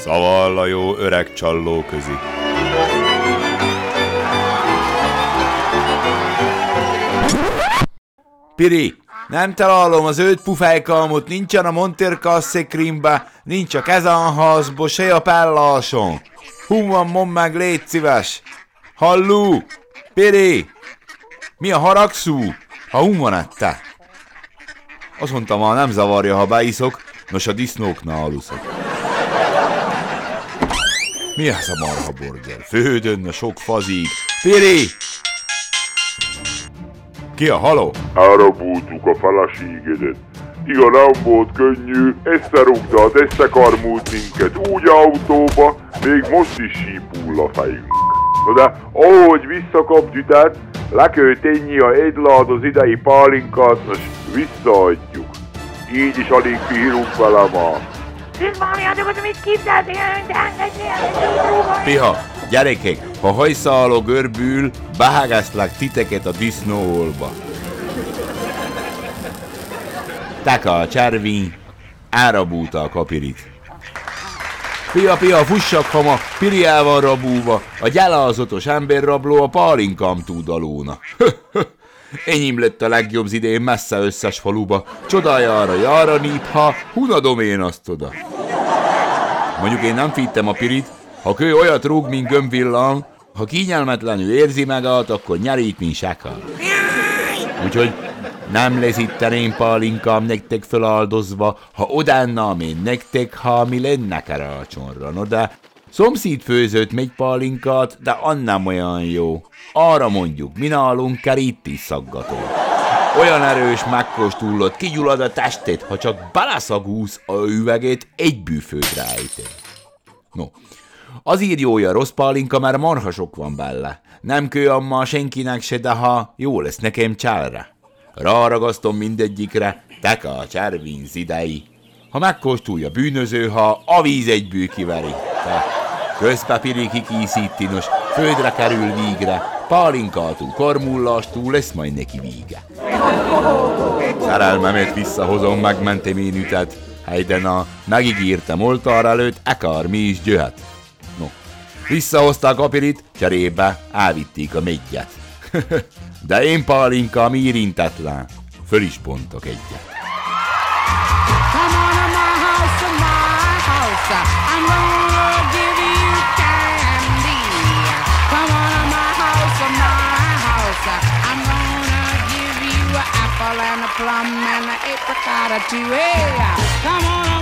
Szavalla jó öreg csalló közi. Piri, nem találom az 5 pufejkalmot, nincsen a Monterkasszekrimbe, nincs a Kezánházba, se a Pelláson. Hú van, mondd meg, légy szíves. Halló, Piri, mi a haragszú? Ha hú van ette? Azt mondtam, ha nem zavarja, ha beiszok, nos a disznóknál aluszok. Mi ez a marha burger? Fődön a sok fazig. Piri! Ki a haló? Elrabultuk a feleségedet. Iga nem volt könnyű, összerúgtad, összekarmult minket úgy autóba, még most is sípul a fejünk. Na de ahogy visszakap Gyütet, le kell tenni a Edlard az idei pálinkát, most visszaadjuk. Így is alig bírunk vele már. Szűzmáljátok, amit képzeltél, de engedjél el, Piha, gyerekek, ha hajszáló görbül, behágasztlak titeket a disznóolba. Taka a cservény, elrabulta a kapirit. Pia, fussak, ha ma Piri el van rabulva, a gyalázatos emberrabló a pálinkám túdalóna. Enyém lett a legjobb idén messze összes faluba, csodájára jára népha, hunadom én azt oda. Mondjuk én nem fittem a Pirit, ha kő olyat rúg, mint gömbvillám, ha kényelmetlenül érzi magát, akkor nyerít, mint sákal. Úgyhogy nem lesz itt a én pálinkám nektek feláldozva, ha odánnám én nektek, ha mi lenne karácsonyra. No de szomszéd főzött még pálinkát, de annám olyan jó. Arra mondjuk, mi nálunk keríti szaggató. Olyan erős megkóstulott, kigyullad a testet, ha csak beleszagúsz a üvegét, egy bűfődre ejtő. No, azért jója rossz pálinka, mert marha sok van bele. Nem kő amma senkinek se, de ha jó lesz nekem csálra. Ráragasztom mindegyikre, teka a cservény zidei. Ha megkóstulja bűnöző, ha a víz egy bű kiveri. Közpapíri kikészíti, nos, földre kerül vígre, pálinkától, kormullástól lesz majd neki víge. Szerelmemet visszahozom, megmentem én ütet, helyden megígértem oltár előtt, akármi is jöhet. No, visszahozták a pirit, cserébe elvitték a mégyet. De én pálinkám érintetlen, föl is bontok egyet. And a plum and an apricot or two. Hey, come on.